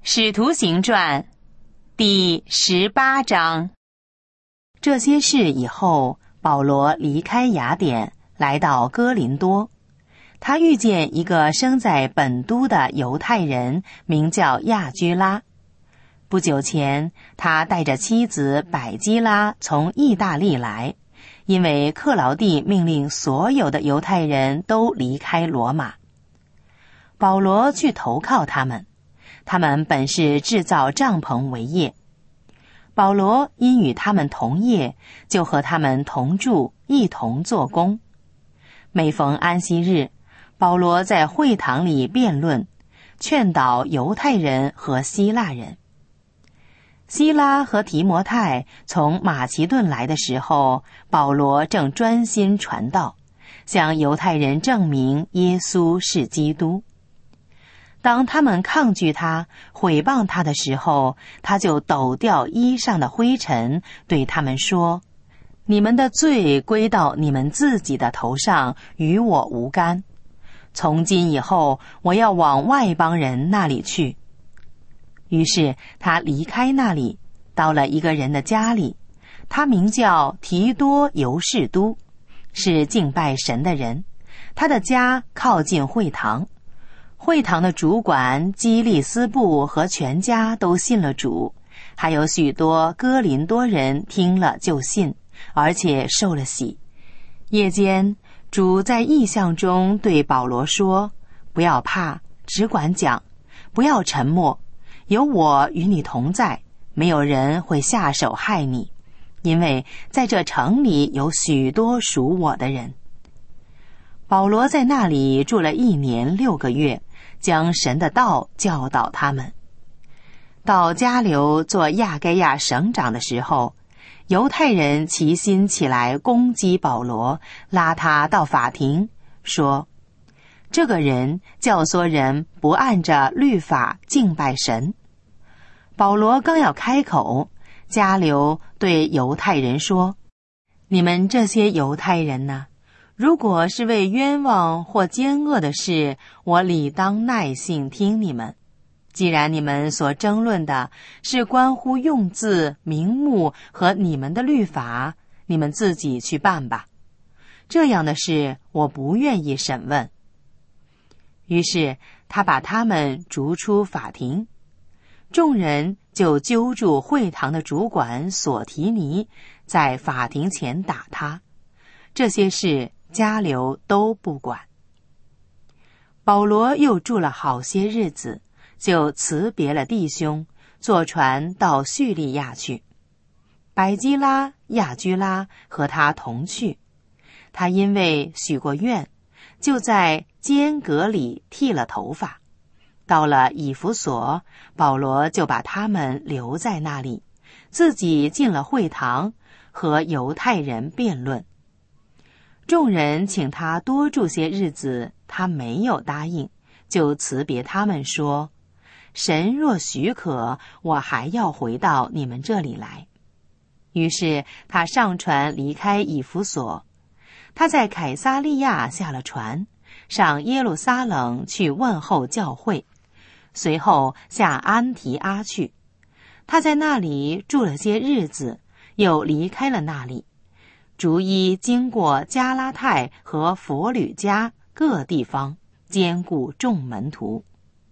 使徒行传第18章。这些事以后，保罗离开雅典，来到哥林多。他遇见一个生在本都的犹太人，名叫亚居拉。不久前，他带着妻子百基拉从意大利来，因为克劳地命令所有的犹太人都离开罗马。保罗去投靠他们，他们本是制造帐篷为业。保罗因与他们同业，就和他们同住，一同做工。每逢安息日，保罗在会堂里辩论，劝导犹太人和希腊人。希拉和提摩太从马其顿来的时候，保罗正专心传道，向犹太人证明耶稣是基督。当他们抗拒他、毁谤他的时候，他就抖掉衣上的灰尘，对他们说：你们的罪归到你们自己的头上，与我无干。从今以后，我要往外邦人那里去。于是他离开那里，到了一个人的家里，他名叫提多犹士都，是敬拜神的人。他的家靠近会堂。会堂的主管基利斯布和全家都信了主，还有许多哥林多人听了就信，而且受了洗。夜间，主在异象中对保罗说：不要怕，只管讲，不要沉默，有我与你同在，没有人会下手害你，因为在这城里有许多属我的人。保罗在那里住了1年6个月，将神的道教导他们。到迦流做亚该亚省长的时候，犹太人齐心起来攻击保罗，拉他到法庭，说：这个人教唆人不按着律法敬拜神。保罗刚要开口，迦流对犹太人说：你们这些犹太人呢，如果是为冤枉或奸恶的事，我理当耐性听你们。既然你们所争论的是关乎用字、名目和你们的律法，你们自己去办吧。这样的事我不愿意审问。于是他把他们逐出法庭。众人就揪住会堂的主管索提尼，在法庭前打他。这些事迦流都不管。保罗又住了好些日子，就辞别了弟兄，坐船到叙利亚去。百基拉、亚居拉和他同去。他因为许过愿，就在间隔里剃了头发。到了以弗所，保罗就把他们留在那里，自己进了会堂，和犹太人辩论。众人请他多住些日子，他没有答应，就辞别他们说：神若许可，我还要回到你们这里来。于是他上船离开以弗所。他在凯撒利亚下了船，上耶路撒冷去问候教会，随后下安提阿去。他在那里住了些日子，又离开了那里，逐一经过加拉太和弗吕家各地方，兼顾众门徒。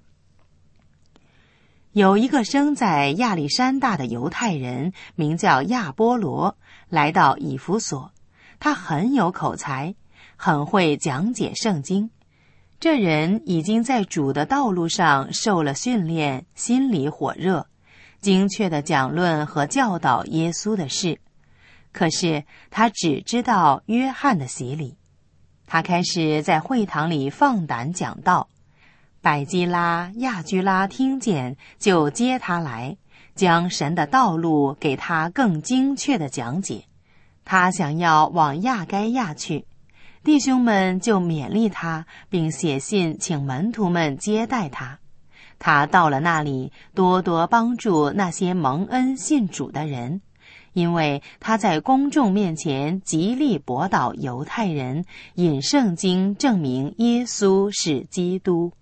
有一个生在亚历山大的犹太人，名叫亚波罗，来到以弗所。他很有口才，很会讲解圣经。这人已经在主的道路上受了训练，心里火热，精确地讲论和教导耶稣的事。可是他只知道约翰的洗礼。他开始在会堂里放胆讲道。百基拉、亚居拉听见，就接他来，将神的道路给他更精确的讲解。他想要往亚该亚去，弟兄们就勉励他，并写信请门徒们接待他。他到了那里，多多帮助那些蒙恩信主的人，因为他在公众面前极力驳倒犹太人，引圣经证明耶稣是基督。